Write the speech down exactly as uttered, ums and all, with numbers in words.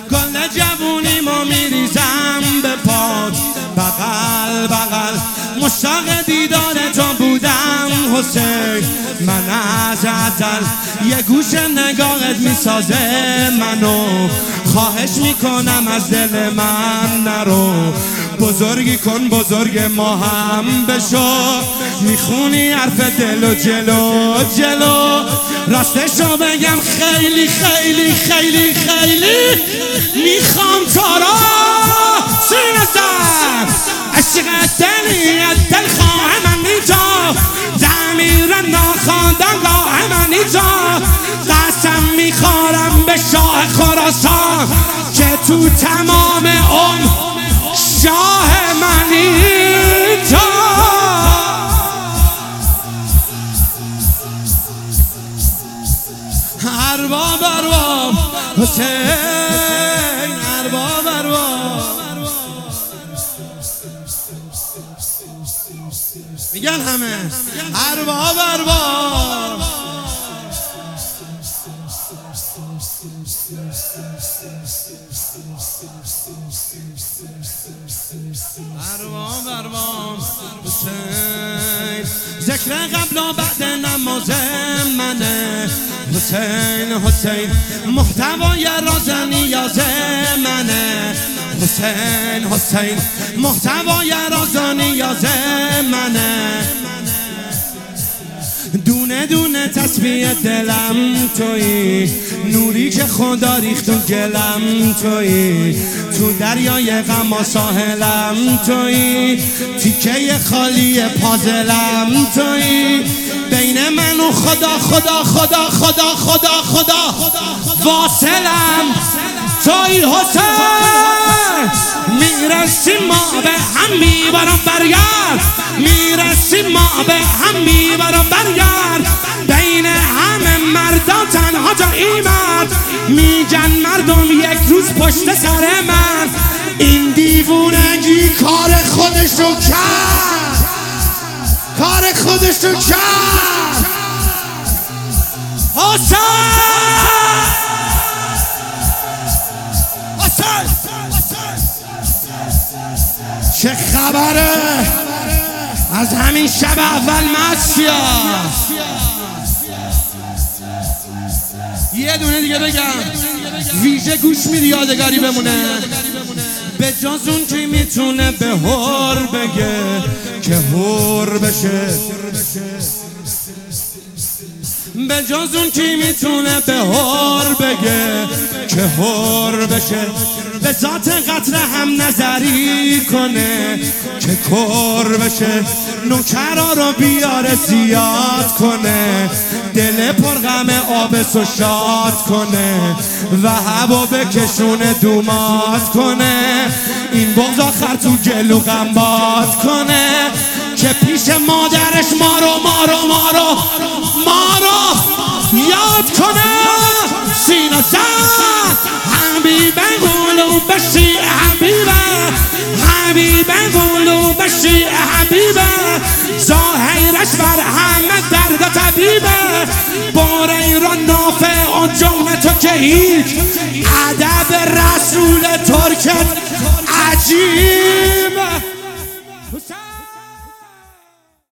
گل جوونی ما میریزم به پات، بغل بغل مشتاق دیدار تو بودم حسین. من از ازل یه گوش نگاهت میسازه منو، خواهش میکنم از دل من نرو. بزرگی کن بزرگ ما هم بشو، میخونی حرف دل و جلو جلو. راستشو بگم خیلی خیلی خیلی خیلی میخوام تو را سینه زد. عشق دلی از دل خواه من اینجا، تعمیر ناخواندگاه من اینجا. قسم میخورم به شاه خراسان که تو تمام عمر شاه من اینجا. ارباب ارباب حسین، ارباب ارباب میگن همه ارباب ارباب. ارباب ارباب حسین، ذکر قبل و بعد نماز منه حسین. حسین محتوای راز نیاز منه حسین. حسین محتوای راز نیاز منه. دونه دونه تسبیح دلم تویی، نوری که خدا ریخت تو گلم تویی. تو دریای غم و ساحلم تویی، تیکه خالی پازلم تویی. بین من و خدا خدا خدا خدا خدا خدا واصلم تویی حسین. میرسیم ما به هم میبرم برگرد، میرسیم ما به هم میبرم برگرد. بین همه مردان تنها جایی مرد، میگن مردم یک روز پشت سر من. این دیوونگی کار خودشو کرد، کار خودشو کرد حسین. چه خبره از همین شب اول مسیا؟ یه دونه دیگه بگم ویژه گوش میدی یادگاری بمونه. به جز اون که میتونه به هور بگه که هور بشه، به جز اون که میتونه به هور بگه که هور بشه. به ذات قتل هم نظری کنه که کور بشه. نوکرا رو بیاره زیاد کنه، دل پرغم آبس و شاد کنه. و هوا بکشونه دومات کنه، این بغض آخر تو گلو غمباد کنه. که پیش مادرش مارو مارو مارو مارو یاد کنه. سینه زد حبیبه قلوب بشی حبیبه، حبیبه قلوب بشی حبیبه. ظاهرش بر همه درد طبیبه، بار ایران نافع و جون تو که هیچ. ادب رسول ترکت عجیبه.